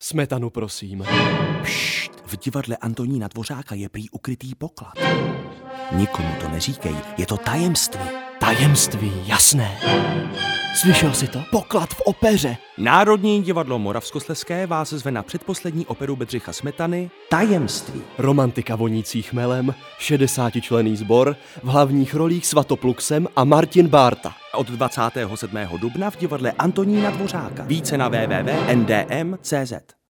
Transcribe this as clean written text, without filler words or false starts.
Smetanu, prosím. Pšt, v divadle Antonína Dvořáka je prý ukrytý poklad. Nikomu to neříkej, je to tajemství. Tajemství, jasné. Slyšel jsi to? Poklad v opeře. Národní divadlo Moravskoslezské vás zve na předposlední operu Bedřicha Smetany Tajemství. Romantika vonící chmelem, 60členný sbor, v hlavních rolích Svatopluksem a Martin Bárta. Od 27. dubna v divadle Antonína Dvořáka. Více na www.ndm.cz.